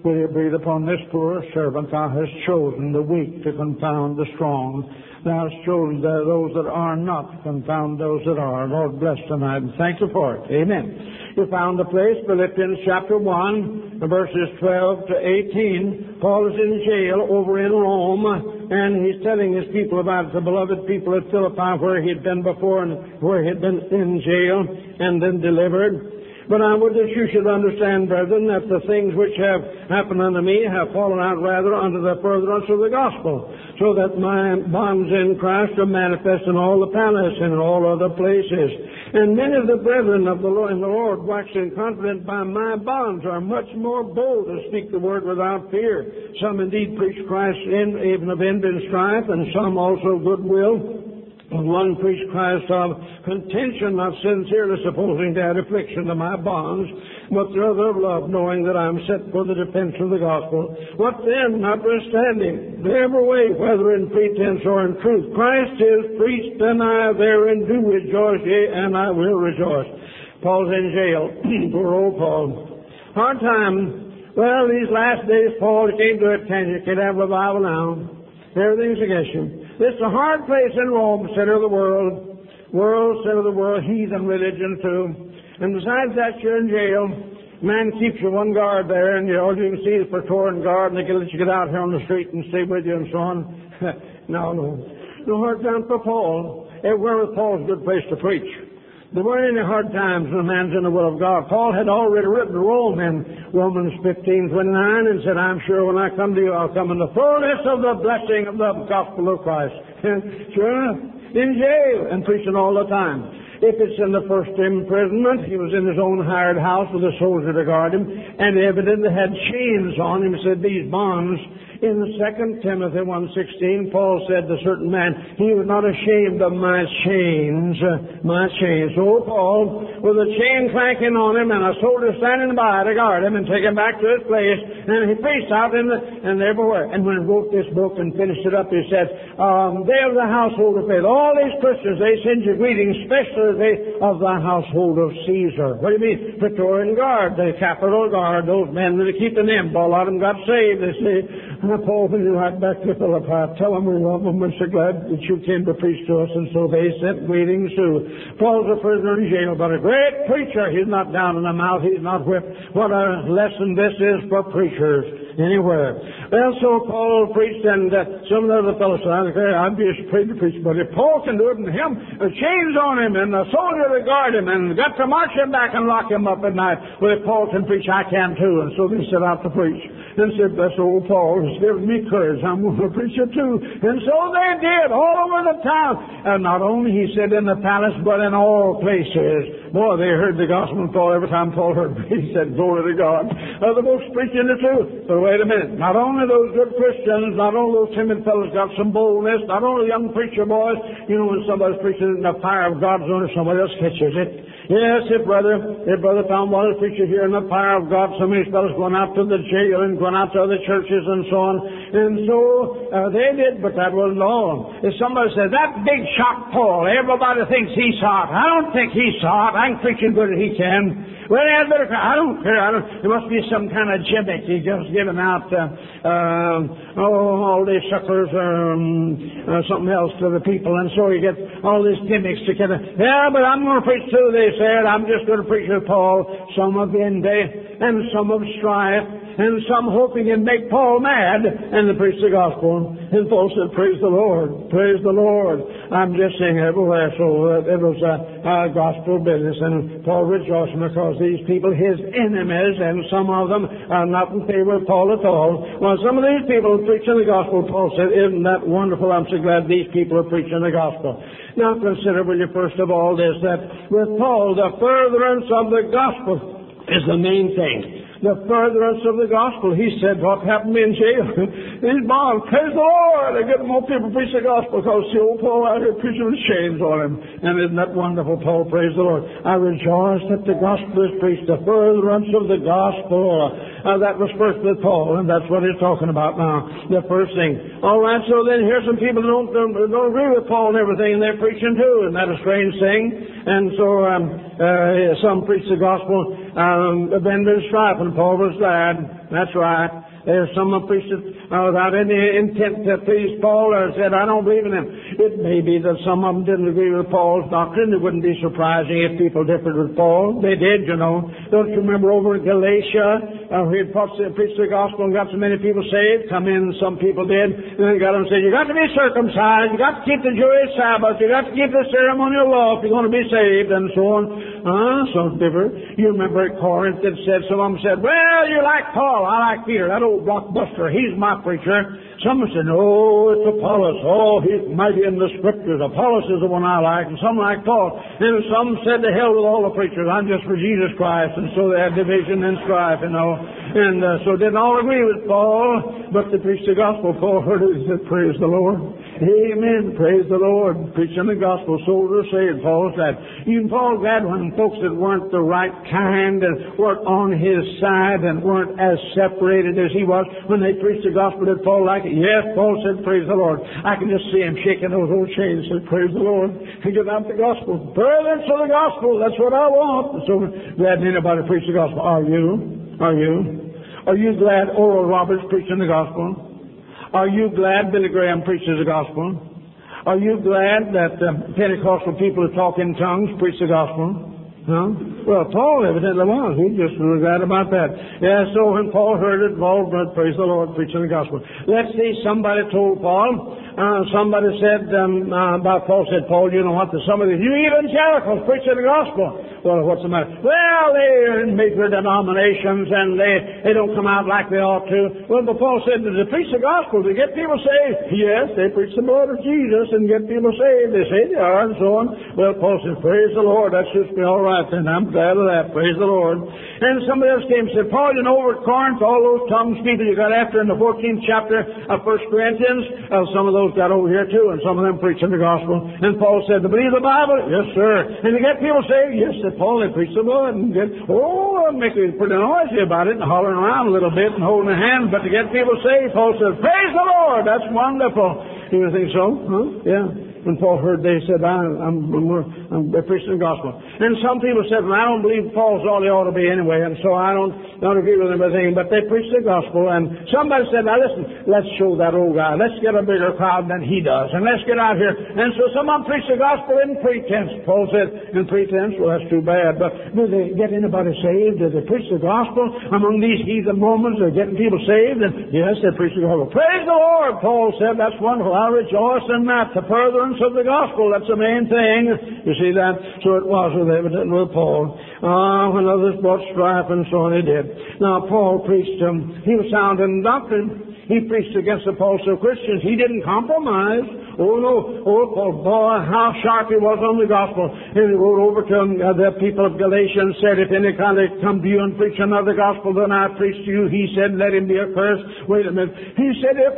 Will you breathe upon this poor servant? Thou hast chosen the weak to confound the strong. Thou hast chosen those that are not to confound those that are. Lord, bless tonight and thank you for it. Amen. You found the place, Philippians chapter 1, verses 12 to 18. Paul is in jail over in Rome, and he's telling his people about the beloved people at Philippi, where he had been before and where he had been in jail and then delivered. But I would that you should understand, brethren, that the things which have happened unto me have fallen out rather unto the furtherance of the gospel, so that my bonds in Christ are manifest in all the palace and in all other places. And many of the brethren of the Lord, in the Lord, waxing confident by my bonds, are much more bold to speak the word without fear. Some indeed preach Christ even of envy and strife, and some also goodwill. One preached Christ of contention, not sincerely supposing to add affliction to my bonds, but the other of love, knowing that I am set for the defense of the gospel. What then, notwithstanding, every way, whether in pretense or in truth, Christ is preached, and I therein do rejoice, yea, and I will rejoice. Paul's in jail. Poor old Paul. Hard time. Well, these last days, Paul came to a tangent. Can't have revival now. Everything's against him. This is a hard place in Rome, center of the world, center of the world, heathen religion too. And besides that, you're in jail. Man keeps you one guard there, and all you can see is Praetorian guard, and they can let you get out here on the street and stay with you and so on. No hard time for Paul. Everywhere with Paul's a good place to preach. There weren't any hard times when a man's in the will of God. Paul had already written to Rome in Romans 15:29 and said, I'm sure when I come to you, I'll come in the fullness of the blessing of the gospel of Christ. Sure enough, in jail and preaching all the time. If it's in the first imprisonment, he was in his own hired house with a soldier to guard him, and evidently had chains on him. He said, these bonds. In 2 Timothy 1:16, Paul said to a certain man, he was not ashamed of my chains. So Paul, with a chain clanking on him and a soldier standing by to guard him and take him back to his place, and he preached out and everywhere. And when he wrote this book and finished it up, he said, they of the household of faith, all these Christians, they send you greetings, especially they of the household of Caesar. What do you mean? Praetorian Guard, the Capitol Guard, those men that are keeping them. A lot of them got saved, they say. Paul, when you went back to Philippi, tell them we love them. We're so glad that you came to preach to us. And so they sent greetings too. Paul's a prisoner in jail, but a great preacher. He's not down in the mouth. He's not whipped. What a lesson this is for preachers anywhere. Well, so Paul preached, and some of the other fellows said, I'd be afraid to preach, but if Paul can do it, and him, chains on him, and a soldier to guard him, and got to march him back and lock him up at night, well, if Paul can preach, I can too. And so they set out to preach. And said, bless old Paul, it's given me courage. I'm going to preach it too. And so they did, all over the town. And not only, he said, in the palace, but in all places. Boy, they heard the gospel of Paul every time Paul heard it. He said, glory to God. The folks preaching the truth. But wait a minute. Not only those good Christians, not only those timid fellows got some boldness, not only young preacher boys, you know, when somebody's preaching and the fire of God's on it, somebody else catches it. Yes, if brother found one of the preachers here in the fire of God, some of these fellows going out to the jail and going out to other churches and so on. And so they did, but that wasn't all. If somebody said, that big shot Paul, everybody thinks he saw it. I don't think he saw it. I'm preaching good as he can. Well, I don't care. There must be some kind of gimmick. He's just giving out, all these suckers or something else to the people. And so you get all these gimmicks to get but I'm going to preach too, they said. I'm just going to preach with Paul. Some of envy and some of strife and some hoping to make Paul mad, and they preach the gospel. And Paul said, praise the Lord, praise the Lord. I'm just saying everywhere. So it was a gospel business, and Paul rejoiced because these people, his enemies, and some of them are not in favor of Paul at all. Well, some of these people are preaching the gospel. Paul said, isn't that wonderful? I'm so glad these people are preaching the gospel. Now consider, will you, first of all, this, that with Paul, the furtherance of the gospel is the main thing. The furtherance of the gospel. He said, what happened to me in jail? These bonds, praise the Lord. They're getting more people preach the gospel because the old Paul out here preaching with chains on him. And isn't that wonderful, Paul? Praise the Lord. I rejoice that the gospel is preached. The furtherance of the gospel. That was first with Paul, and that's what he's talking about now. The first thing. All right, so then here's some people who don't agree with Paul and everything, and they're preaching too. Isn't that a strange thing? And so some preach the gospel, abandoned strife, and Paul was glad. That's right. There's some of preached without any intent to please Paul, or said, I don't believe in him. It may be that some of them didn't agree with Paul's doctrine. It wouldn't be surprising if people differed with Paul. They did, you know. Don't you remember over in Galatia, he preached the gospel and got so many people saved? Come in, some people did, and then got them and said, you got to be circumcised, you got to keep the Jewish Sabbath, you got to keep the ceremonial law if you're going to be saved, and so on. So different. You remember at Corinth, it said, some of them said, well, you like Paul, I like Peter, that old blockbuster, he's my preacher. Some said, no, it's Apollos. Oh, he's mighty in the Scriptures. Apollos is the one I like, and some like Paul. And some said, to hell with all the preachers, I'm just for Jesus Christ. And so they had division and strife, you know. And so didn't all agree with Paul, but they preached the gospel. Paul heard it and said, praise the Lord. Amen. Praise the Lord. Preaching the gospel, souls are saved. Paul said. Even Paul glad when folks that weren't the right kind and weren't on his side and weren't as separated as he was, when they preached the gospel, did Paul like it? Yes, Paul said, praise the Lord. I can just see him shaking those old chains and said, praise the Lord. And get out the gospel. Furtherance of the gospel. That's what I want. So glad anybody preach the gospel. Are you? Are you? Are you glad Oral Roberts preaching the gospel? Are you glad Billy Graham preaches the gospel? Are you glad that Pentecostal people who talk in tongues preach the gospel? No? Well, Paul evidently was. He just was glad about that. Yeah, so when Paul heard it, Paul, praise the Lord, preaching the gospel. Let's see, somebody told Paul, somebody said about Paul, said, Paul, you know what, there's some of these, you evangelicals preaching the gospel. Well, what's the matter? Well, they're in major denominations and they don't come out like they ought to. Well, but Paul said, they preach the gospel to get people saved. Yes, they preach the blood of Jesus and get people saved. They say they are and so on. Well, Paul said, praise the Lord, that suits me all right. And I'm glad of that. Praise the Lord. And somebody else came and said, Paul, you know, over at Corinth, all those tongues people you got after in the 14th chapter of 1 Corinthians, some of those got over here too, and some of them preaching the gospel. And Paul said, to believe the Bible? Yes, sir. And to get people saved? Yes, said Paul, they preach the blood. And make it pretty noisy about it and hollering around a little bit and holding their hands. But to get people saved, Paul said, praise the Lord. That's wonderful. You think so? Huh? Yeah. When Paul heard, they said, I'm preaching the gospel. And some people said, well, I don't believe Paul's all he ought to be anyway, and so I don't agree with him everything. But they preached the gospel, and somebody said, now listen, let's show that old guy. Let's get a bigger crowd than he does, and let's get out here. And so some of them preached the gospel in pretense. Paul said, in pretense? Well, that's too bad. But do they get anybody saved? Do they preach the gospel among these heathen Mormons? They're getting people saved? And yes, they preach the gospel. Praise the Lord, Paul said. That's wonderful. I rejoice in that. The furtherance of the gospel, that's the main thing. You see that? So it was with Paul. When others brought strife and so on, he did. Now, Paul preached, he was sound in doctrine. He preached against the Apostle Christians. He didn't compromise. Oh, no. Oh, Paul, boy, how sharp he was on the gospel. And he wrote over to the people of Galatia and said, if any kind of come to you and preach another gospel than I preach to you, he said, let him be accursed. Wait a minute. He said, if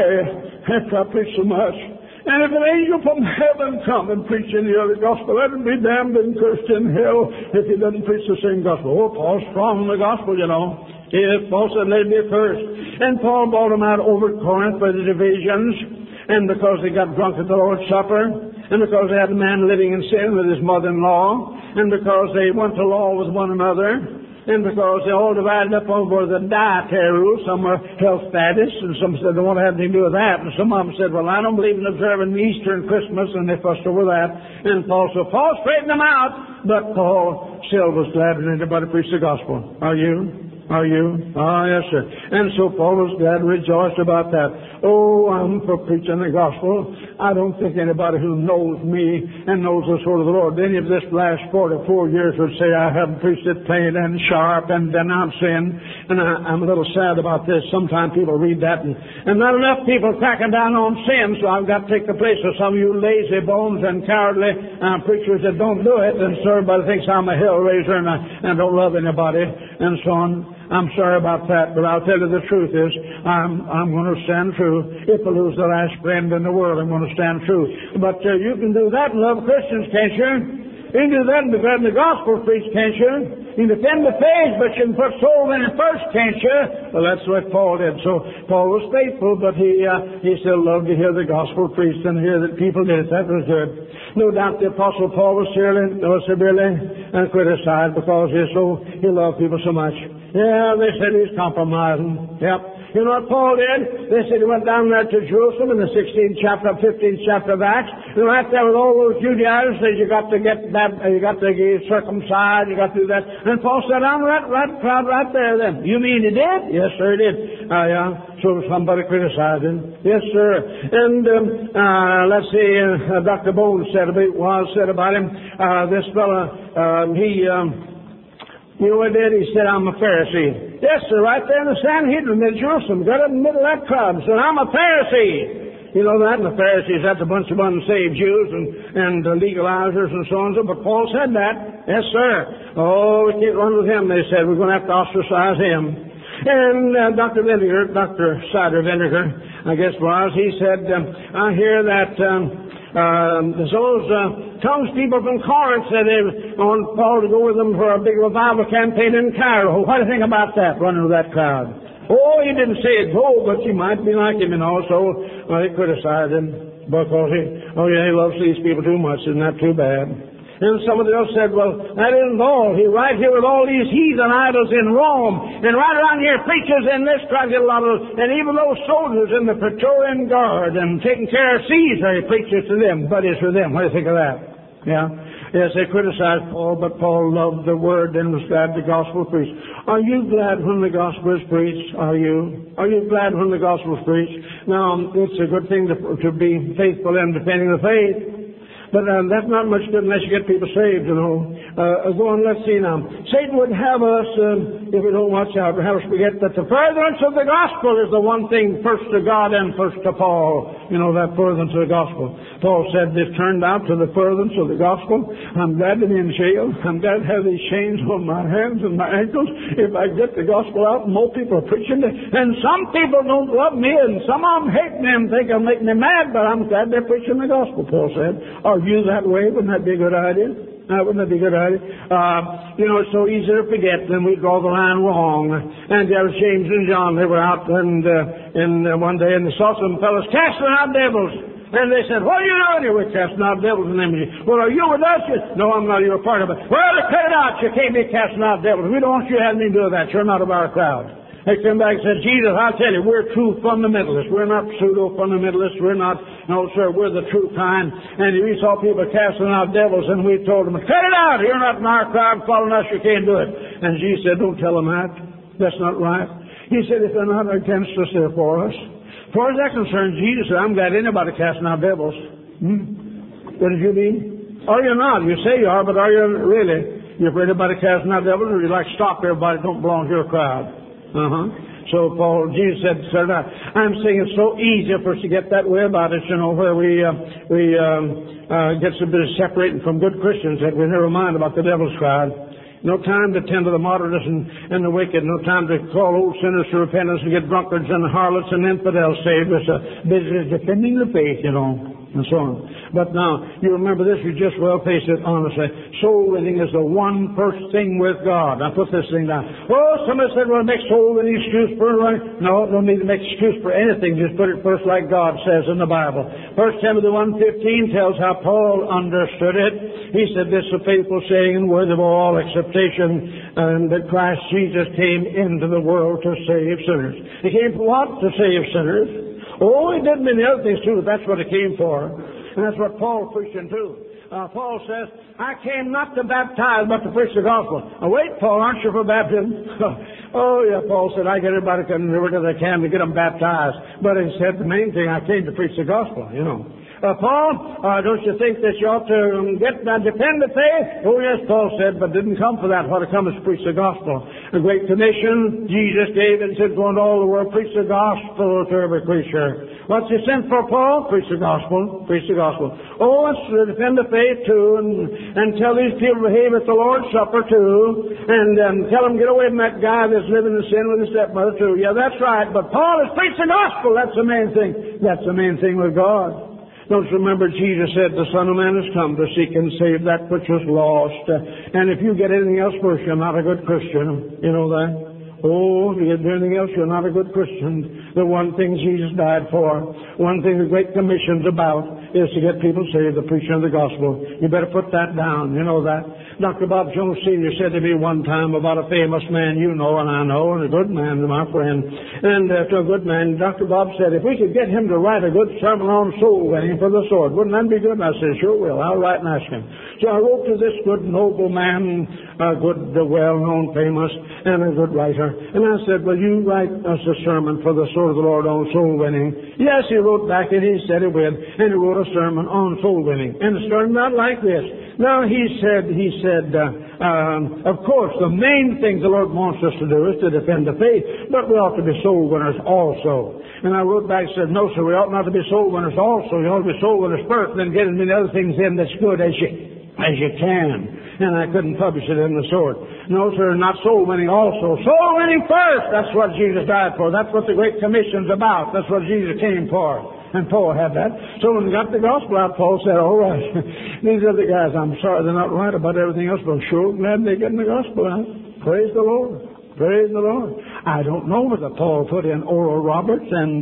I preach so much, and if an angel from heaven come and preach any other gospel, let him be damned and cursed in hell if he doesn't preach the same gospel. Oh, Paul's strong in the gospel, you know. Yes, Paul said, let him be accursed. And Paul brought them out over Corinth by the divisions, and because they got drunk at the Lord's Supper, and because they had a man living in sin with his mother-in-law, and because they went to law with one another, and because they all divided up over the dietary rules. Some were health faddists, and some said they don't want to have anything to do with that. And some of them said, well, I don't believe in observing Easter and Christmas, and they fussed over that. And Paul straightened them out. But Paul still was glad that anybody preached the gospel. Are you? Are you? Ah, yes, sir. And so Paul was glad and rejoiced about that. Oh, I'm for preaching the gospel. I don't think anybody who knows me and knows the sword of the Lord, any of this last 44 years would say I haven't preached it plain and sharp and denounced sin. And I'm a little sad about this. Sometimes people read that and not enough people cracking down on sin, so I've got to take the place of some of you lazy bones and cowardly preachers that don't do it, and so everybody thinks I'm a hell raiser and I don't love anybody and so on. I'm sorry about that, but I'll tell you the truth is, I'm going to stand true. If I lose the last friend in the world, I'm going to stand true. But you can do that and love Christians, can't you? You can do that and be glad the gospel preached, can't you? You can defend the faith, but you can put souls in it first, can't you? Well, that's what Paul did. So Paul was faithful, but he still loved to hear the gospel preached and hear that people did it. That was good. No doubt the Apostle Paul was severely criticized because he loved people so much. Yeah, they said he's compromising. Yep. You know what Paul did? They said he went down there to Jerusalem in the 16th chapter, 15th chapter of Acts. And right there with all those Judaizers, says you got to get that, you got to get circumcised, you got to do that. And Paul said, I'm right proud right there then. You mean he did? Yes, sir, he did. Yeah. So somebody criticized him. Yes, sir. And let's see, Dr. Bones said about him. This fellow, you know what he did? He said, I'm a Pharisee. Yes, sir, right there in the Sanhedrin in Jerusalem. Got up in the middle of that crowd and said, I'm a Pharisee. You know that? And the Pharisees, that's a bunch of unsaved Jews and legalizers and so on. But Paul said that. Yes, sir. Oh, we can't run with him, they said. We're going to have to ostracize him. And Dr. Cider Vinegar, I guess was, he said, I hear that those townspeople from Corinth said they want Paul to go with them for a big revival campaign in Cairo. What do you think about that, running with that crowd? Oh, he didn't say it go, but you might be like him, you know. So they criticized him because he loves these people too much. Isn't that too bad? And somebody else said, well, that isn't all. He's right here with all these heathen idols in Rome. And right around here, preachers in this crowd get a lot of, and even those soldiers in the Praetorian Guard and taking care of Caesar, he preaches to them, buddies with them. What do you think of that? Yeah. Yes, they criticized Paul, but Paul loved the word and was glad the gospel was preached. Are you glad when the gospel is preached? Are you? Are you glad when the gospel is preached? Now, it's a good thing to be faithful in defending the faith. But that's not much good unless you get people saved, you know. Go on, let's see now. Satan would have us, if we don't watch out, have us forget that the furtherance of the gospel is the one thing first to God and first to Paul. You know, that furtherance of the gospel. Paul said, this turned out to the furtherance of the gospel. I'm glad to be in jail. I'm glad to have these chains on my hands and my ankles. If I get the gospel out, more people are preaching it. And some people don't love me, and some of them hate me and think they'll make me mad, but I'm glad they're preaching the gospel, Paul said. Are you that way? Wouldn't that be a good idea? Wouldn't that be a good idea? It's so easy to forget, then we draw the line wrong. And there was James and John. They were out and one day, and they saw some fellows casting out devils. And they said, what are you doing here? We're casting out devils in the name of Jesus. Well, are you with us? No, I'm not. You're a part of it. Well, cut it out. You can't be casting out devils. We don't want you to have anything to do with that. You're not of our crowd. They came back and said, Jesus, I'll tell you, we're true fundamentalists. We're not pseudo-fundamentalists. We're not, no, sir, we're the true kind. And we saw people casting out devils, and we told them, cut it out. You're not in our crowd following us. You can't do it. And Jesus said, don't tell them that. That's not right. He said, if they're not against us, they're for us. As far as that's concerned, Jesus said, I'm glad anybody casting out devils. What did you mean? Or you're not. You say you are, but are you really? You're for anybody casting out devils, or you like stop everybody don't belong to your crowd? So Jesus said, I'm saying it's so easy for us to get that way about us, you know, where we get so busy separating from good Christians that we never mind about the devil's crowd. No time to tend to the moderate and the wicked. No time to call old sinners to repentance and get drunkards and harlots and infidels saved. It's busy defending the faith, you know, and so on. But now, you remember this, you just well face it honestly. Soul winning is the one first thing with God. Now put this thing down. Oh, somebody said, well, make soul winning excuse for running. No, don't need to make excuse for anything. Just put it first like God says in the Bible. 1 Timothy 1:15 tells how Paul understood it. He said, this is a faithful saying and worthy of all acceptation, and that Christ Jesus came into the world to save sinners. He came for what? To save sinners. Oh, he did many other things too, but that's what he came for. And that's what Paul's preaching too. Paul says, I came not to baptize, but to preach the gospel. Now, wait, Paul, aren't you for baptism? Oh, yeah, Paul said, I get everybody to wherever they can to get them baptized. But he said, the main thing, I came to preach the gospel, you know. Paul, don't you think that you ought to depend the faith? Oh, yes, Paul said, but didn't come for that. What it come is preach the gospel. The Great Commission, Jesus gave and said, go into all the world, preach the gospel to every creature. What's he sent for, Paul? Preach the gospel. Preach the gospel. Oh, let's defend the faith, too, and tell these people to behave at the Lord's Supper, too, and tell them get away from that guy that's living in sin with his stepmother, too. Yeah, that's right, but Paul has preached the gospel. That's the main thing. That's the main thing with God. Don't you remember Jesus said, the Son of Man has come to seek and save that which was lost. And if you get anything else first, you're not a good Christian. You know that? Oh, if you do anything else, you're not a good Christian. The one thing Jesus died for, one thing the Great Commission's about, is to get people saved, the preaching of the gospel. You better put that down. You know that. Dr. Bob Jones Sr. said to me one time about a famous man you know and I know, and a good man, my friend. And to a good man, Dr. Bob said, if we could get him to write a good sermon on soul winning for the sword, wouldn't that be good? And I said, sure will. I'll write and ask him. So I wrote to this good, noble man, a good, well-known, famous, and a good writer. And I said, will you write us a sermon for the sword of the Lord on soul winning? Yes, he wrote back and he said he would. And he wrote a sermon on soul winning. And it started out like this. Now, he said, of course, the main thing the Lord wants us to do is to defend the faith, but we ought to be soul winners also. And I wrote back and said, no, sir, we ought not to be soul winners also. You ought to be soul winners first, then get as many other things in that's good as you can. And I couldn't publish it in the sword. No, sir, not soul winning also. Soul winning first! That's what Jesus died for. That's what the Great Commission's about. That's what Jesus came for. And Paul had that. So when we got the gospel out, Paul said, all right, these other guys, I'm sorry they're not right about everything else, but I'm sure glad they're getting the gospel out. Praise the Lord. Praise the Lord. I don't know whether Paul put in Oral Roberts and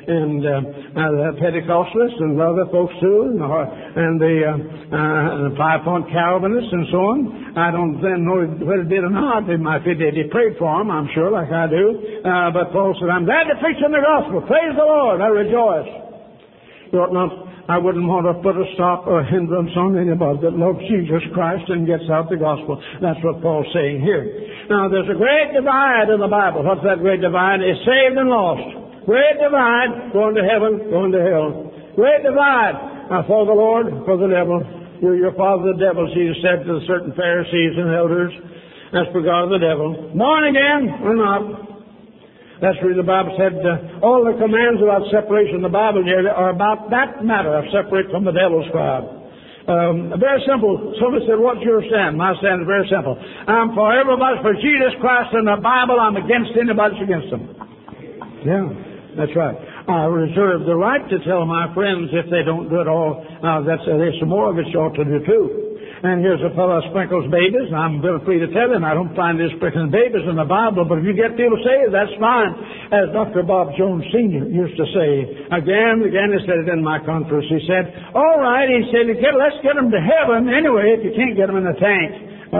the Pentecostalists and other folks too, and the 5-point Calvinists and so on. I don't then know whether he did or not. If he did, he prayed for them, I'm sure, like I do. But Paul said, I'm glad to preach in the gospel. Praise the Lord. I rejoice. You ought not. I wouldn't want to put a stop or a hindrance on anybody that loves Jesus Christ and gets out the gospel. That's what Paul's saying here. Now, there's a great divide in the Bible. What's that great divide? It's saved and lost. Great divide, going to heaven, going to hell. Great divide, for the Lord, for the devil. You're your father the devil, Jesus said to certain Pharisees and elders. That's for God the devil. Born again or not. That's where the Bible said all the commands about separation in the Bible here are about that matter of separate from the devil's crowd. Very simple. Somebody said, what's your stand? My stand is very simple. I'm for everybody, for Jesus Christ and the Bible. I'm against anybody that's against them. Yeah, that's right. I reserve the right to tell my friends if they don't do it all. There's some more of it you ought to do too. And here's a fellow sprinkles babies. I'm very free to tell him I don't find this sprinkling babies in the Bible, but if you get people saved, that's fine. As Dr. Bob Jones Sr. used to say, again, he said it in my conference. He said, all right, he said, let's get them to heaven anyway if you can't get them in the tank.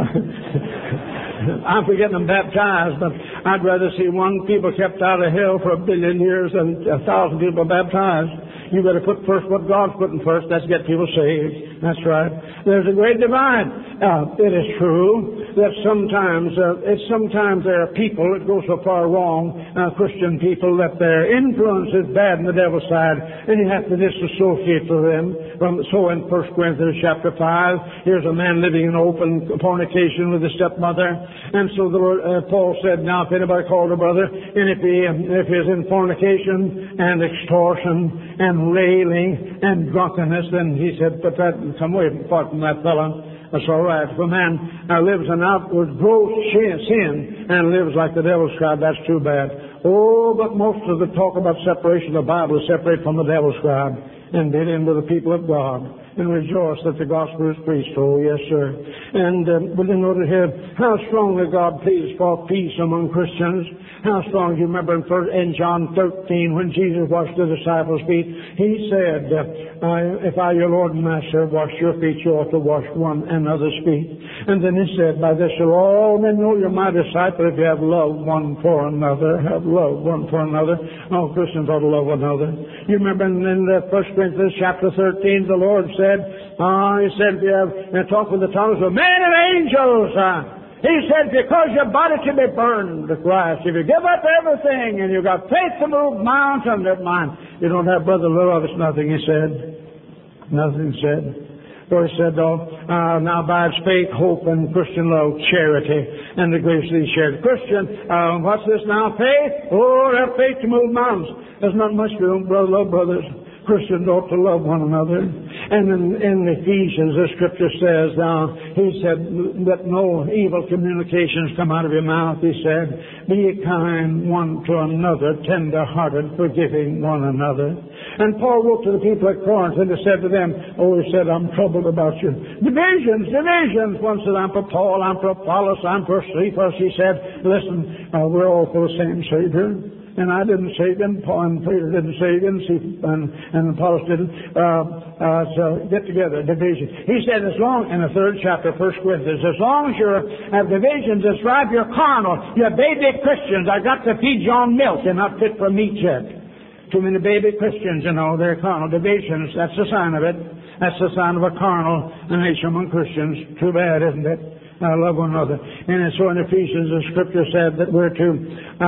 I'm for getting them baptized, but I'd rather see one people kept out of hell for 1 billion years than 1,000 people baptized. You better put first what God's putting first. That's get people saved. That's right. There's a great divide. It is true that sometimes there are people that go so far wrong, Christian people, that their influence is bad on the devil's side, and you have to disassociate from them. So in 1 Corinthians chapter 5, here's a man living in open fornication with his stepmother, and so the Lord, Paul said, now if anybody called a brother, and if he's in fornication and extortion and railing and drunkenness, then he said, put that and come away from that fellow. That's all right. If a man lives an outward gross sin and lives like the devil's crowd, that's too bad. Oh, but most of the talk about separation of the Bible is separate from the devil's crowd and get in with the people of God and rejoice that the gospel is preached. Oh, yes, sir. And we'll note here how strongly God pleads for peace among Christians. How strong, you remember in John 13 when Jesus washed the disciples' feet, He said, if I, your Lord and Master, wash your feet, you ought to wash one another's feet. And then He said, by this shall all men know you're my disciple if you have love one for another. Have love one for another. All Christians ought to love one another. You remember in 1 Corinthians chapter 13, the Lord said, He said, if you have talk with the tongues of men and angels, He said, because your body can be burned to Christ, if you give up everything and you've got faith to move mountains, never mind. You don't have brother love, it's nothing, He said. Nothing said. For He said, now abides faith, hope, and Christian love, charity, and the grace of these charity. Christian, what's this now? Faith? Oh, have faith to move mountains. There's not much room, brother, love brothers. Christians ought to love one another. And in Ephesians, the Scripture says, He said, that no evil communications come out of your mouth. He said, be kind one to another, tender-hearted, forgiving one another. And Paul wrote to the people at Corinth, and he said to them, he said, I'm troubled about you. Divisions. One said, I'm for Paul, I'm for Apollos, I'm for Cephas. He said, listen, we're all for the same Savior. And I didn't save him, Paul and Peter didn't save him, and Apollos didn't. So get together, division. He said, as long, in the 3rd chapter, 1 Corinthians, as long as you have divisions that strive, you're carnal. You're baby Christians. I got to feed you on milk. You're not fit for meat yet. Too many baby Christians, they're carnal. Divisions, that's the sign of it. That's the sign of a carnal nation among Christians. Too bad, isn't it? Love one another. And so in Ephesians, the Scripture said that we're to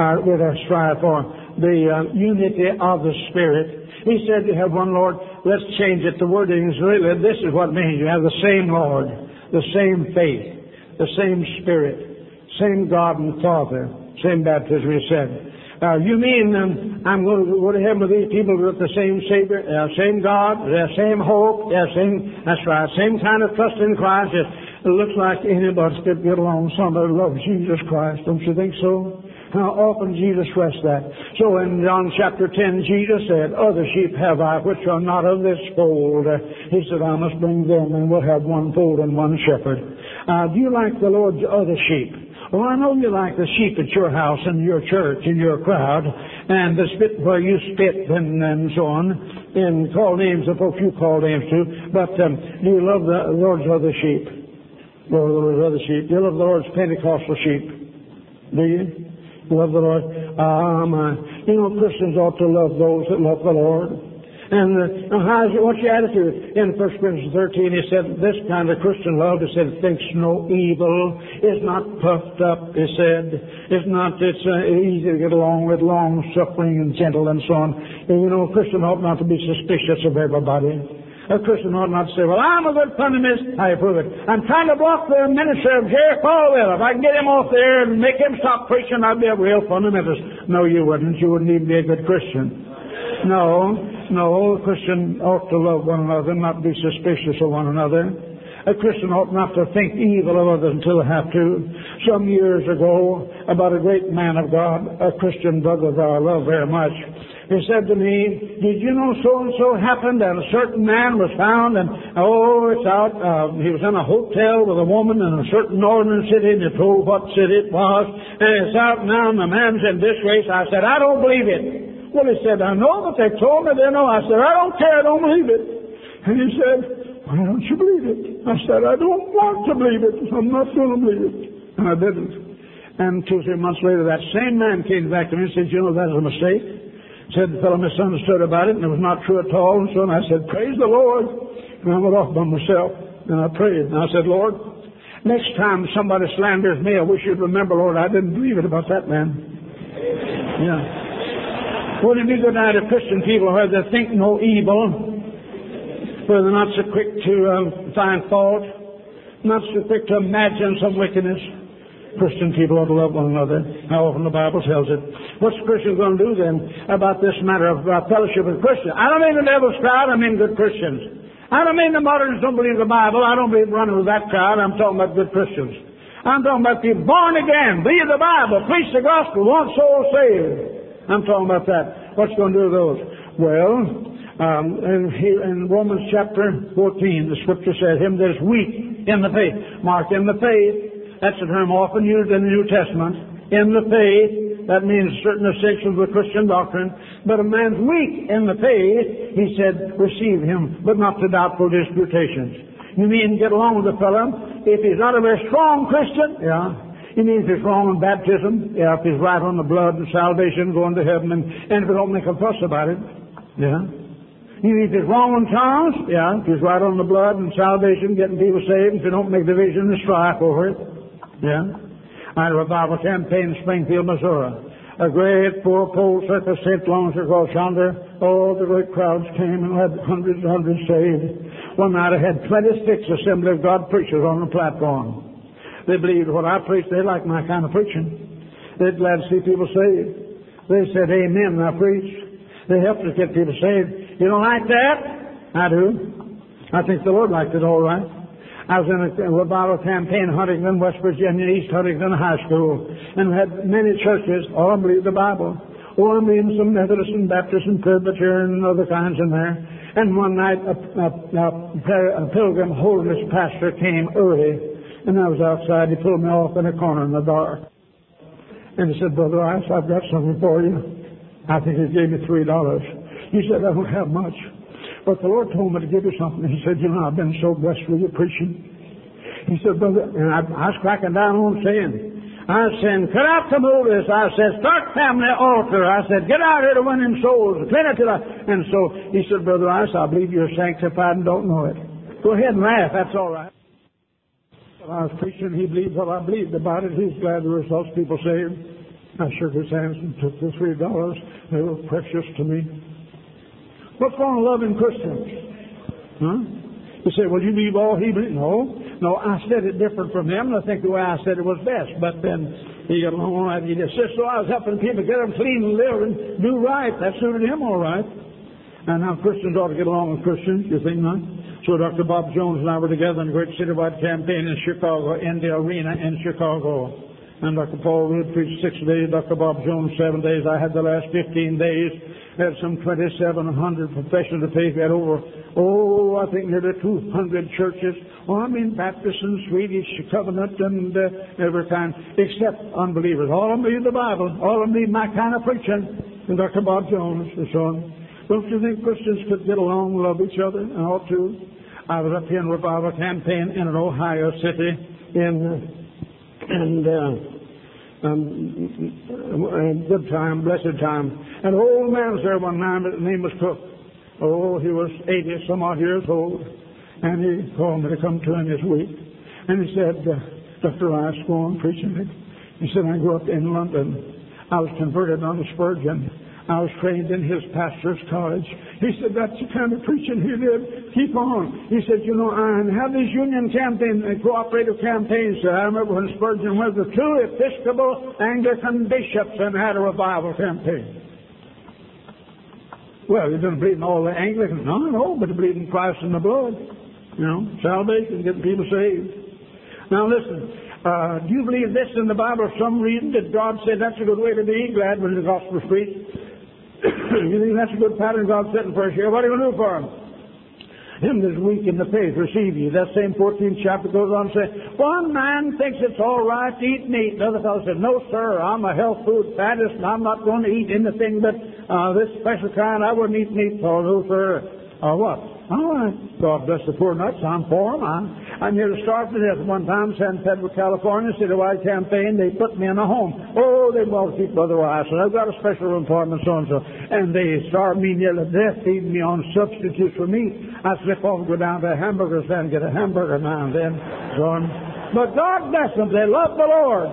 strive for the unity of the Spirit. He said you have one Lord. Let's change it. The wording is really, this is what it means. You have the same Lord, the same faith, the same Spirit, same God and Father, same baptism, he said. You mean I'm going to go to heaven with these people with the same Savior, same God, same hope, that's right, same kind of trust in Christ. It looks like anybody could get along. Somebody loves Jesus Christ. Don't you think so? How often Jesus stressed that. So in John chapter 10, Jesus said, other sheep have I which are not of this fold. He said, I must bring them, and we'll have one fold and one shepherd. Do you like the Lord's other sheep? Well, I know you like the sheep at your house and your church and your crowd, and the spit where you spit and so on, and call names of folks you call names to. But do you love the Lord's other sheep? Lord, the other sheep. You love the Lord's Pentecostal sheep. Do you? You love the Lord? Christians ought to love those that love the Lord. And what's your attitude? In 1 Corinthians 13, he said, this kind of Christian love, he said, thinks no evil, is not puffed up, he said. It's easy to get along with, long suffering and gentle and so on. And, a Christian ought not to be suspicious of everybody. A Christian ought not say, well, I'm a good fundamentalist. I approve it. I'm trying to block the ministry of Jerry Falwell. If I can get him off there and make him stop preaching, I'd be a real fundamentalist. No, you wouldn't. You wouldn't even be a good Christian. No, a Christian ought to love one another, not be suspicious of one another. A Christian ought not to think evil of others until they have to. Some years ago, about a great man of God, a Christian brother that I love very much, he said to me, did you know so-and-so happened and a certain man was found and, it's out, he was in a hotel with a woman in a certain northern city and he told what city it was, and it's out now and the man's in disgrace. I said, I don't believe it. Well, he said, I know, but they told me they know. I said, I don't care, I don't believe it. And he said, why don't you believe it? I said, I don't want to believe it. I'm not going to believe it. And I didn't. And 2 or 3 months later, that same man came back to me and said, you know, that is a mistake. Said the fellow misunderstood about it, and it was not true at all. And so I said, praise the Lord. And I went off by myself, and I prayed. And I said, Lord, next time somebody slanders me, I wish you'd remember, Lord, I didn't believe it about that man. Yeah. Wouldn't it be good night of Christian people where they think no evil, where they're not so quick to find fault, not so quick to imagine some wickedness? Christian people ought to love one another. How often the Bible tells it. What's the Christian going to do then about this matter of fellowship with Christians? I don't mean the devil's crowd, I mean good Christians. I don't mean the moderns don't believe the Bible. I don't believe running with that crowd. I'm talking about good Christians. I'm talking about people born again, believe the Bible, preach the gospel, want souls saved. I'm talking about that. What's going to do with those? Well, in Romans chapter 14, the Scripture says, him that is weak in the faith. Mark, in the faith. That's a term often used in the New Testament. In the faith, that means certain sections of the Christian doctrine. But a man's weak in the faith, he said, receive him, but not to doubtful disputations. You mean get along with the fellow? If he's not a very strong Christian, yeah. You mean if he's wrong in baptism, yeah. If he's right on the blood and salvation, going to heaven, and if he don't make a fuss about it, yeah. You mean if he's wrong in tongues, yeah. If he's right on the blood and salvation, getting people saved, if he don't make division and strife over it. Yeah. I had a revival campaign in Springfield, Missouri. A great four-pole circus sent long across yonder. Oh, the great crowds came and had hundreds and hundreds saved. One night I had 26 Assembly of God preachers on the platform. They believed what I preached. They liked my kind of preaching. They're glad to see people saved. They said amen when I preached. They helped us get people saved. You don't like that? I do. I think the Lord liked it all right. I was in a revival campaign in Huntington, West Virginia, East Huntington High School, and we had many churches, all believed the Bible. Oh, I mean some Methodist and Baptist and Presbyterian and other kinds in there. And one night a Pilgrim Holiness pastor came early, and I was outside. He pulled me off in a corner in the dark. And he said, Brother Rice, I've got something for you. I think he gave me $3. He said, I don't have much, but the Lord told me to give you something. He said, you know, I've been so blessed with your preaching. He said, brother, and I was cracking down on saying, cut out some of this. I said, start family altar. I said, get out here to winning souls. And so he said, Brother Rice, I believe you're sanctified and don't know it. Go ahead and laugh. That's all right. When I was preaching, he believed what I believed about it. He's glad there were such people saved. I shook his hands and took the $3. They were precious to me. What's wrong with loving Christians? Huh? You say, well, you believe all he believes? No, I said it different from him, and I think the way I said it was best. But then he got along all right. He just said, so I was helping people get them clean and live and do right. That suited him all right. And how Christians ought to get along with Christians, you think not? So Dr. Bob Jones and I were together in a great citywide campaign in Chicago, in the arena in Chicago. And Dr. Paul Root preached 6 days, Dr. Bob Jones 7 days. I had the last 15 days. Had some 2,700 professions to pay. We had over, I think nearly 200 churches. I mean Baptist and Swedish Covenant and every kind, except unbelievers. All of them believe the Bible. All of them believe my kind of preaching. And Dr. Bob Jones and so on. Don't you think Christians could get along, love each other, and ought to? I was up here in a revival campaign in an Ohio city good time, blessed time. And an old man was there one night, his name was Cook. Oh, he was 80 some odd years old. And he called me to come to him this week. And he said, Dr. Rice, go on preaching it. He said, I grew up in London. I was converted under Spurgeon. I was trained in his pastor's college. He said, that's the kind of preaching he did. Keep on. He said, you know, I have these union campaigns, cooperative campaigns. I remember when Spurgeon went to 2 Episcopal Anglican bishops and had a revival campaign. Well, he didn't believe in all the Anglicans. No, but he believed in Christ and the blood. You know, salvation, getting people saved. Now listen, do you believe this in the Bible for some reason? Did God say that's a good way to be? Glad when the gospel is preached. You think that's a good pattern God setting for us here? What are you going to do for him? Him that's weak in the faith, receive you. That same 14th chapter goes on to say, one man thinks it's all right to eat meat. Another fellow said, no, sir, I'm a health food fattest, and I'm not going to eat anything but this special kind. I wouldn't eat meat, so no, sir. Or what? All right. God bless the poor nuts. I'm for them. I'm here to starve to death. One time, San Pedro, California, citywide campaign, they put me in a home. Oh, they wanted to keep Brother Rice. And I've got a special room for him and so and so. And they starved me nearly to death, feeding me on substitutes for meat. I slip off and go down to a hamburger stand and get a hamburger now and then. So on. But God bless them. They love the Lord.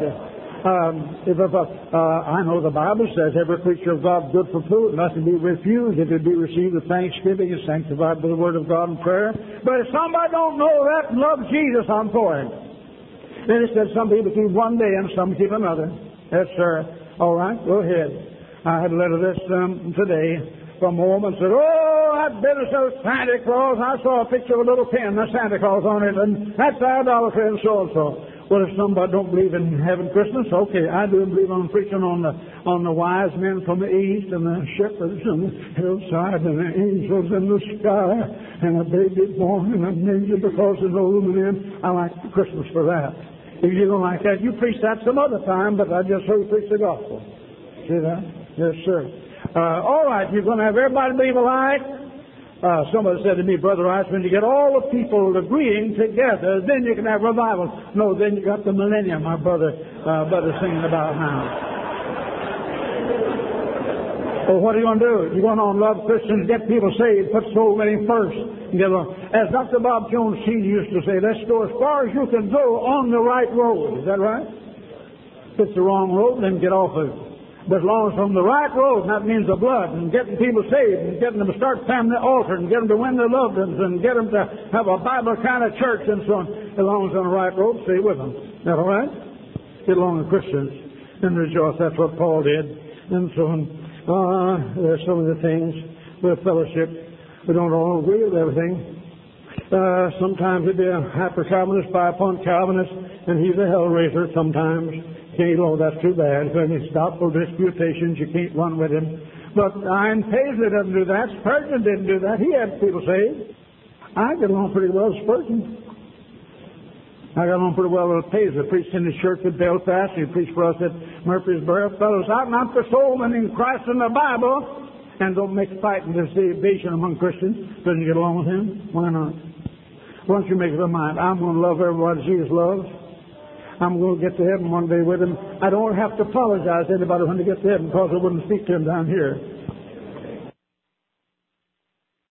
I know the Bible says every creature of God is good for food, nothing to be refused if it be received with thanksgiving and sanctified by the word of God and prayer. But if somebody don't know that and love Jesus, I'm for him. Then it says some people keep one day and some keep another. Yes, sir. All right, go ahead. I had a letter this today from a woman said, oh, that business of Santa Claus. I saw a picture of a little pin, with Santa Claus on it, and that's idolatry and so and so. Well, if somebody don't believe in having Christmas, okay, I do believe on preaching on the wise men from the east and the shepherds on the hillside and the angels in the sky and a baby born in a manger because there's no room in him. I like Christmas for that. If you don't like that, you preach that some other time, but I just heard you preach the gospel. See that? Yes, sir. All right, you're going to have everybody believe alike. Somebody said to me, Brother Rice, when you get all the people agreeing together, then you can have revival. No, then you got the millennium, my brother's singing about now. Well, what are you going to do? You're going to love Christians, get people saved, put soul winning first. And get along. As Dr. Bob Jones Sr. used to say, let's go as far as you can go on the right road. Is that right? If it's the wrong road, then get off of it. But as long as on the right road, and that means the blood, and getting people saved, and getting them to start family altar, and get them to win their loved ones, and get them to have a Bible kind of church, and so on. As long as on the right road, stay with them. Is that all right? Get along with Christians and rejoice. That's what Paul did. And so on. There's some of the things with fellowship. We don't all agree with everything. Sometimes it'd be a hyper-Calvinist, bi-upon Calvinist, and he's a hell raiser sometimes. Can't, oh, that's too bad. When it's doubtful disputations, you can't run with him. But Ian Paisley doesn't do that. Spurgeon didn't do that. He had people saved. I get along pretty well with Spurgeon. I got along pretty well with Paisley. Preached in his church at Belfast. He preached for us at Murfreesboro. Fellows out not for soul winning Christ in the Bible, and don't make fight and division among Christians. Doesn't you get along with him? Why not? Once you make up your mind, I'm going to love everybody Jesus loves. I'm going to get to heaven one day with him. I don't have to apologize to anybody when they get to heaven because I wouldn't speak to him down here.